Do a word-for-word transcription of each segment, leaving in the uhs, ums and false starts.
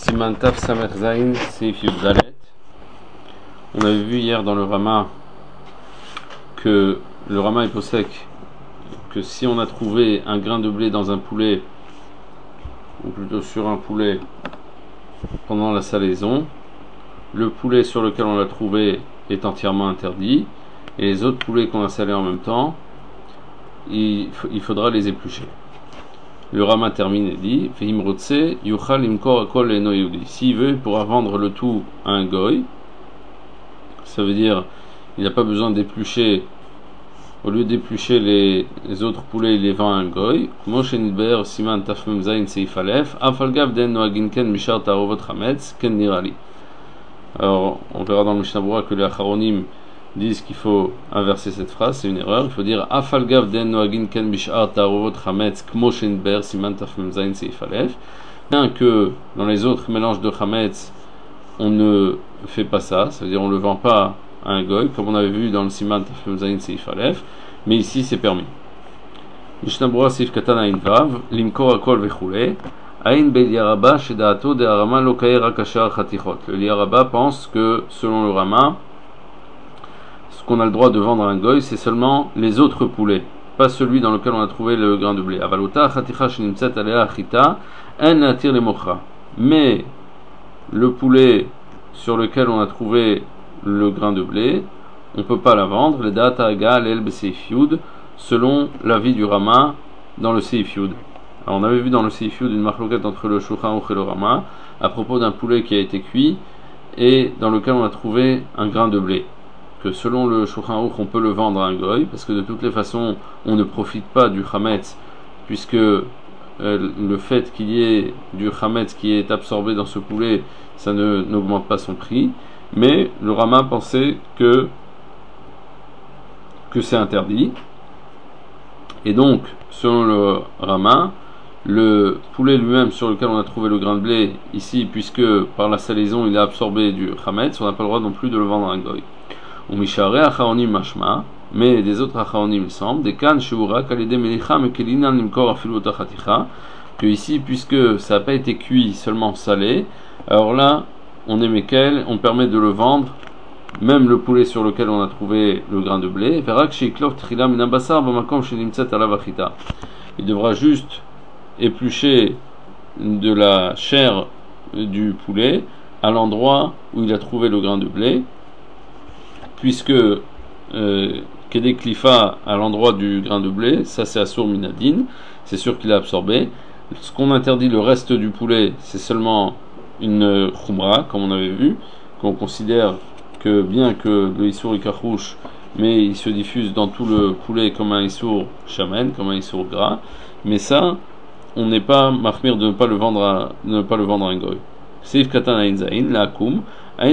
Siman Taf Samer Zain Seif Yud Dalet. On avait vu hier dans le Rama que le Rama est possèque que si on a trouvé un grain de blé dans un poulet, ou plutôt sur un poulet pendant la salaison, le poulet sur lequel on l'a trouvé est entièrement interdit, et les autres poulets qu'on a salés en même temps, il, il faudra les éplucher. Le Rama termine et dit s'il veut, il pourra vendre le tout à un goy. Ça veut dire il n'a pas besoin d'éplucher. Au lieu d'éplucher les, les autres poulets, il les vend à un goy. Alors, on verra dans le Mishnah Berurah que les Acharonim disent qu'il faut inverser cette phrase, c'est une erreur. Il faut dire Afalgav den noagin ken bishar tarovot chametz kmo shenber siman tafmem zayin seif alef. Bien que dans les autres mélanges de chametz, on ne fait pas ça, ça veut dire on ne le vend pas à un goy, comme on avait vu dans le siman tafmem zayin seif alef, mais ici c'est permis. Mishnah Berurah seif katan ayin vav limkor akol vechule. Ain bel yaraba shedaato de harama lokae rakashar chatichot. Le yaraba pense que selon le Rama, ce qu'on a le droit de vendre à un goy, c'est seulement les autres poulets, pas celui dans lequel on a trouvé le grain de blé. Avalota chaticha shenimtzat alea achita en natir le mochra. Mais le poulet sur lequel on a trouvé le grain de blé, on ne peut pas la vendre. Le data aga l'el beseif yud, selon l'avis du Rama dans le seif yud. Alors on avait vu dans le seif yud une marloquette entre le Shulchan Aruch et le Rama à propos d'un poulet qui a été cuit et dans lequel on a trouvé un grain de blé, que selon le Shulchan Aruch on peut le vendre à un goy, parce que de toutes les façons on ne profite pas du chametz, puisque euh, le fait qu'il y ait du chametz qui est absorbé dans ce poulet, ça ne n'augmente pas son prix. Mais le Rama pensait que que c'est interdit, et donc selon le Rama, le poulet lui-même sur lequel on a trouvé le grain de blé ici, puisque par la salaison il a absorbé du chametz, on n'a pas le droit non plus de le vendre à un goy. Mais des autres acharonim il semble des kan shura kalide melicha mekelinan limkor afilu tachaticha, que ici puisque ça n'a pas été cuit, seulement salé, alors là on est mekel, on permet de le vendre même le poulet sur lequel on a trouvé le grain de blé. Il devra juste éplucher de la chair du poulet à l'endroit où il a trouvé le grain de blé, puisque euh, Kedek Klifa à l'endroit du grain de blé, ça c'est Asur Minadin, c'est sûr qu'il a absorbé. Ce qu'on interdit, le reste du poulet, c'est seulement une khumra, comme on avait vu, qu'on considère que bien que le Issour est kachouche, mais il se diffuse dans tout le poulet comme un Issour shamen, comme un Issour gras, mais ça, on n'est pas mahmir de ne pas le vendre à, de ne pas le vendre à un goy. Seif katan ayin zayin, la akum. Le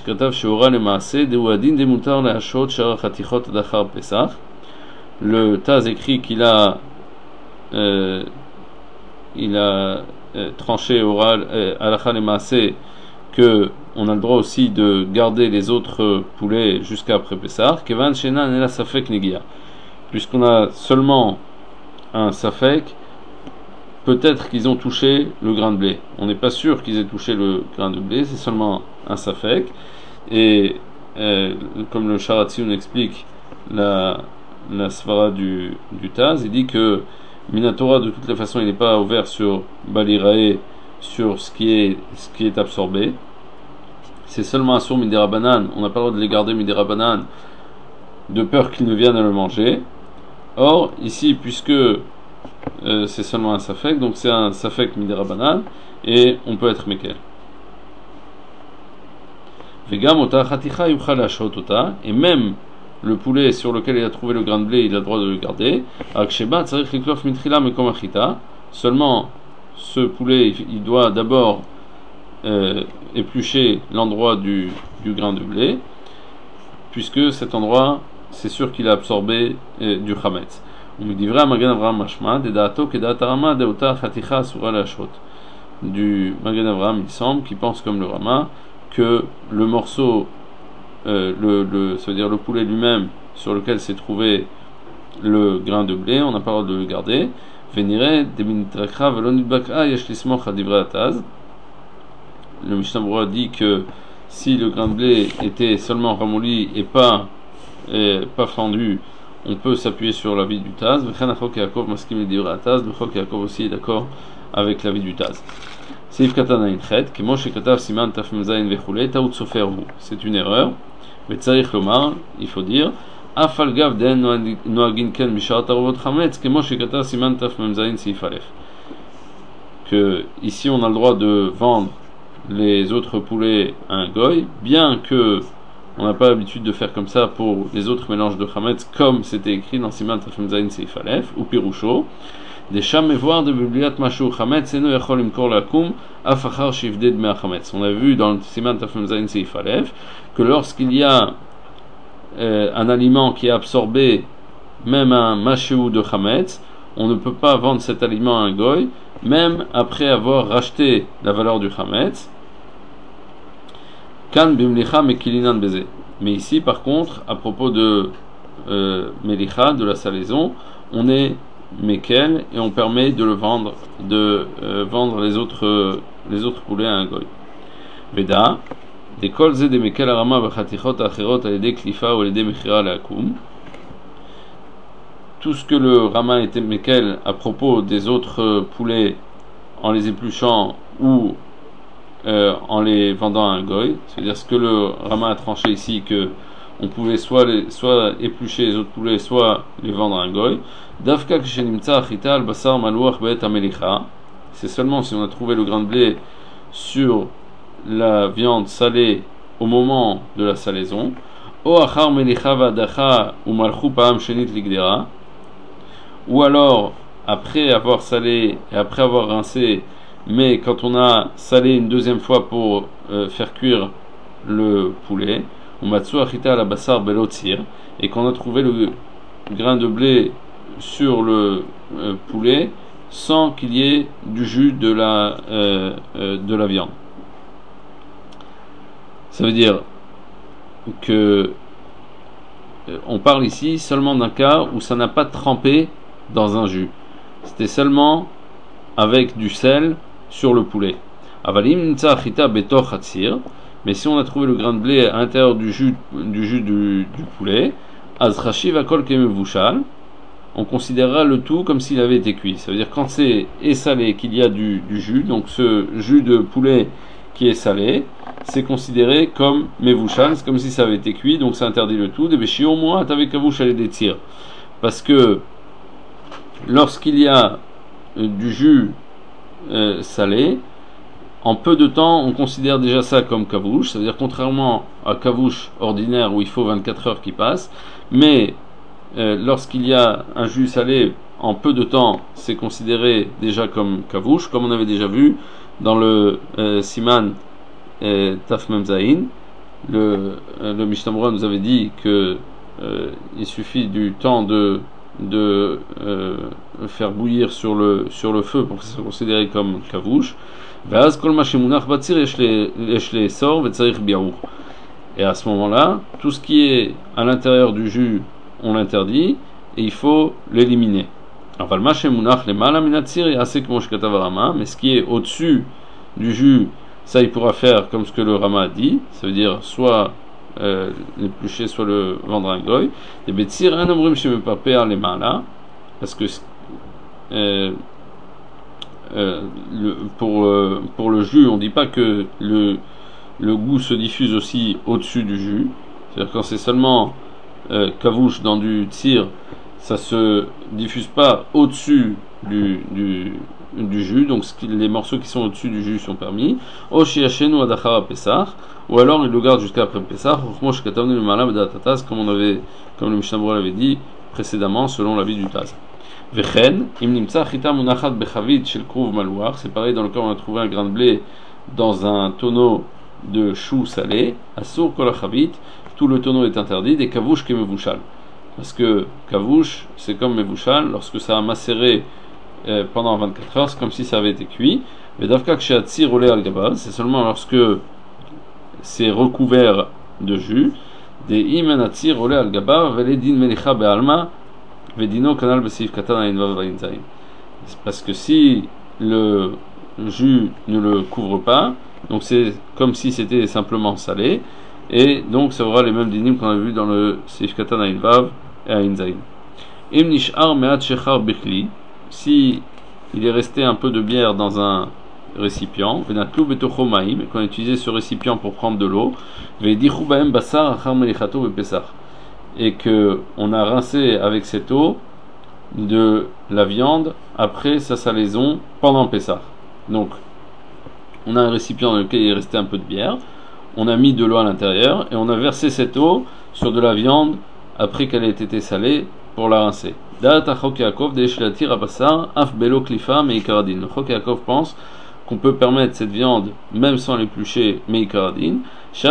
Taz écrit qu'il a euh, il a euh, tranché oral halakha le maaseh que on a le droit aussi de garder les autres poulets jusqu'à après Pessah, kevan shena nela safek negia, puisqu'on a seulement un safek, peut-être qu'ils ont touché le grain de blé. On n'est pas sûr qu'ils aient touché le grain de blé, c'est seulement un safek. Et euh, comme le Sharatzion explique la, la svara du, du Taz, il dit que Minatora de toutes les façons il n'est pas ouvert sur Balirae, sur ce qui est, ce qui est absorbé. C'est seulement un sourd Midera Banane, on n'a pas le droit de les garder Midera Banane de peur qu'ils ne viennent à le manger. Or, ici, puisque Euh, c'est seulement un safek, donc c'est un safek midera banane et on peut être mekel. Et même le poulet sur lequel il a trouvé le grain de blé, il a le droit de le garder. Seulement ce poulet il doit d'abord euh, éplucher l'endroit du, du grain de blé, puisque cet endroit c'est sûr qu'il a absorbé euh, du chametz. Du Magen Avraham il semble qu'il pense comme le Rama que le morceau euh, le, le, ça veut dire le poulet lui-même sur lequel s'est trouvé le grain de blé, on n'a pas le droit de le garder. le Mishnah Berurah dit que si le grain de blé était seulement ramolli et pas, et pas fendu, on peut s'appuyer sur l'avis du Taz. Le Chok Yaakov maskim le Taz, le Chok Yaakov aussi est d'accord avec l'avis du Taz. Seif Katana Inchet, Kemoshe Katav Siman Taf Memzayin Vechule, Taout Soferhu. C'est une erreur. Mais Tzarich Lomar, il faut dire, Afal Gav Den Noagin Ken Mishat Aruvot Chametz, Kemoshe Katav Siman Taf Memzayin Seif Alef. Que ici on a le droit de vendre les autres poulets à un goy, bien que on n'a pas l'habitude de faire comme ça pour les autres mélanges de chametz, comme c'était écrit dans Siman Tafem Zayin Seif Alef ou Pirusho. Des chamévoirs de bibliat mashou chametz eno yachol imkor lakum afachar shivded me chametz. On a vu dans le Siman Tafem Zayin Seif Alef que lorsqu'il y a euh, un aliment qui est absorbé, même un mashou de chametz, on ne peut pas vendre cet aliment à un goy, même après avoir racheté la valeur du chametz. Kan bimlicha mekilinan beze. Mais ici, par contre, à propos de euh, melicha, de la salaison, on est mekel et on permet de le vendre, de euh, vendre les autres euh, les autres poulets à un goy. Veda, des kolze de mekel arama b'chatichot achirot alede klifa ou alede mechira leakum. Tout ce que le rama était mekel à propos des autres poulets en les épluchant ou euh, en les vendant à un goy, c'est-à-dire ce que le rama a tranché ici, que on pouvait soit, les, soit éplucher les autres poulets, soit les vendre à un goy. Davka kshenimtsa achita al basar malouach be'et amelicha. C'est seulement si on a trouvé le grain de blé sur la viande salée au moment de la salaison. O achar melicha vadacha ou malchu paam shenit ligdera. Ou alors, après avoir salé et après avoir rincé, mais quand on a salé une deuxième fois pour euh, faire cuire le poulet, on matsu achita la basar belotzir, et qu'on a trouvé le grain de blé sur le euh, poulet sans qu'il y ait du jus de la, euh, euh, de la viande. Ça veut dire que euh, on parle ici seulement d'un cas où ça n'a pas trempé dans un jus. C'était seulement avec du sel sur le poulet. Avalim nitsa achita betoch hatzir. Mais si on a trouvé le grain de blé à l'intérieur du jus du jus du, du poulet, az chashiv akol kemevushal, on considérera le tout comme s'il avait été cuit. Ça veut dire quand c'est salé qu'il y a du, du jus, donc ce jus de poulet qui est salé, c'est considéré comme mevushal, c'est comme si ça avait été cuit, donc ça interdit le tout. Des béchio moi avec kavushal et des tirs, parce que lorsqu'il y a euh, du jus euh, salé, en peu de temps, on considère déjà ça comme kavouche, c'est-à-dire contrairement à kavouche ordinaire où il faut vingt-quatre heures qui passent, mais euh, lorsqu'il y a un jus salé, en peu de temps, c'est considéré déjà comme kavouche, comme on avait déjà vu dans le euh, Siman euh, Taf Memzayin. Le, euh, le Mishnah Berurah nous avait dit que euh, il suffit du temps de de euh, faire bouillir sur le sur le feu pour que ça soit considéré comme kavouche. Et à ce moment-là, tout ce qui est à l'intérieur du jus, on l'interdit et il faut l'éliminer. Mais ce qui est au-dessus du jus, ça il pourra faire comme ce que le Rama a dit, ça veut dire soit euh, l'éplucher, soit le vendre à un goy. Et betzir un omrim chez pas perdre les mains là, parce que euh, Euh, le, pour, euh, pour le jus, on ne dit pas que le, le goût se diffuse aussi au-dessus du jus. C'est-à-dire quand c'est seulement euh, kavouche dans du tir, ça se diffuse pas au-dessus du, du, du jus. Donc les morceaux qui sont au-dessus du jus sont permis. Ou alors il le garde jusqu'à après Pessah, comme on avait, comme le Mishnah Berurah l'avait dit précédemment, selon l'avis du Taz. Vechen, im nimtsa chita munachat bechavit shel kruv malouar, c'est pareil dans le cas où on a trouvé un grain de blé dans un tonneau de chou salé, asur kol achavit, tout le tonneau est interdit, des kavouche ke mevushal. Parce que kavouche, c'est comme mevushal, lorsque ça a macéré euh, pendant vingt-quatre heures, c'est comme si ça avait été cuit. Mais davka ksheatzir olé al gabal, c'est seulement lorsque c'est recouvert de jus, des imen atzir olé al gabal, veledin melicha be'alma, Vedino canal besif katana invav vainzaim. Parce que si le jus ne le couvre pas, donc c'est comme si c'était simplement salé, et donc ça aura les mêmes dynimes qu'on a vu dans le Seif Katan Ayin Vav et Ayin Zayin. Im nish'ar me'at shechar bechli, si il est resté un peu de bière dans un récipient, venatlu betocho ma'im, et qu'on a utilisé ce récipient pour prendre de l'eau, ve'dichu ba'em basar achar melichato be'pesach, et que on a rincé avec cette eau de la viande après sa salaison pendant Pessah. Donc, on a un récipient dans lequel il est resté un peu de bière, on a mis de l'eau à l'intérieur et on a versé cette eau sur de la viande après qu'elle ait été salée pour la rincer. Le Chok Yaakov pense qu'on peut permettre cette viande même sans l'éplucher meikaradin,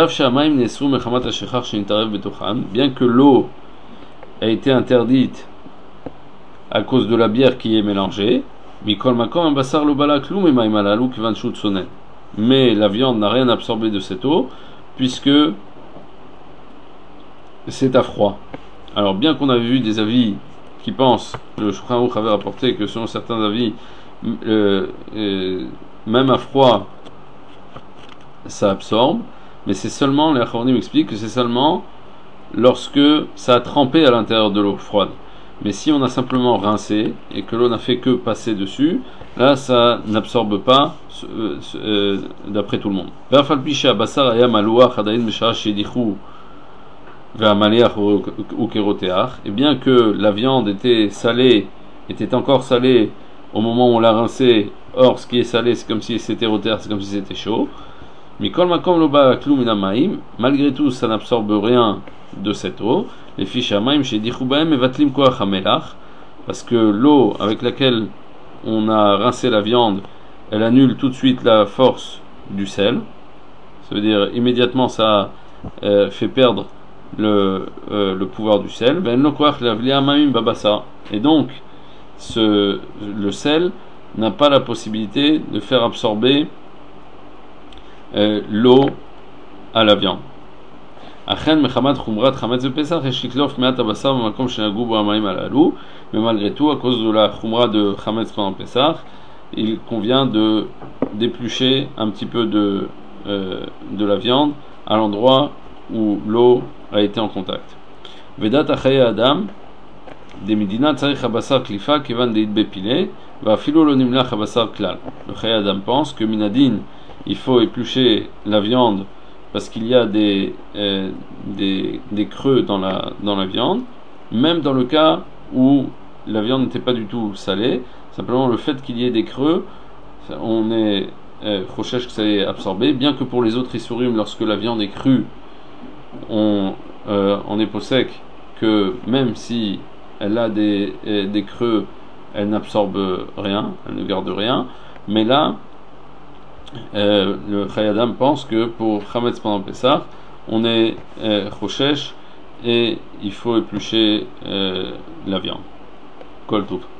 bien que l'eau a été interdite à cause de la bière qui est mélangée, mais la viande n'a rien absorbé de cette eau puisque c'est à froid. Alors bien qu'on avait vu des avis qui pensent, le Shulchan Aruch avait rapporté que selon certains avis, euh, euh, même à froid ça absorbe, mais c'est seulement, les Acharonim expliquent que c'est seulement lorsque ça a trempé à l'intérieur de l'eau froide. Mais si on a simplement rincé et que l'eau n'a fait que passer dessus, là ça n'absorbe pas euh, euh, d'après tout le monde. Et bien que la viande était salée, était encore salée au moment où on l'a rincée, or ce qui est salé c'est comme si c'était rotéar, c'est comme si c'était chaud. Malgré tout ça n'absorbe rien de cette eau. Les fiches à maim chez Dichoubaem et Vatlim Koach Hamelach, parce que l'eau avec laquelle on a rincé la viande, elle annule tout de suite la force du sel. Ça veut dire immédiatement ça euh, fait perdre le, euh, le pouvoir du sel. Et donc ce, le sel n'a pas la possibilité de faire absorber euh, l'eau à la viande. Mais malgré tout, à cause de la khumra de chametz pendant Pesach, il convient de d'éplucher un petit peu de, euh, de la viande à l'endroit où l'eau a été en contact. Vedat achaye adam de medina tzarich habasar klifa kevan deit bepile va filo lo nimlach habasar klal. Le chaye adam pense que minadin il faut éplucher la viande parce qu'il y a des, euh, des, des creux dans la, dans la viande, même dans le cas où la viande n'était pas du tout salée, simplement le fait qu'il y ait des creux, on est chochesh que ça ait absorbé, bien que pour les autres isurim, lorsque la viande est crue, on, euh, on est possèque que même si elle a des, des creux, elle n'absorbe rien, elle ne garde rien, mais là, Euh, le Chayadam pense que pour Chametz pendant Pessah, on est Choshesh euh, et il faut éplucher euh, la viande. Kol Tov.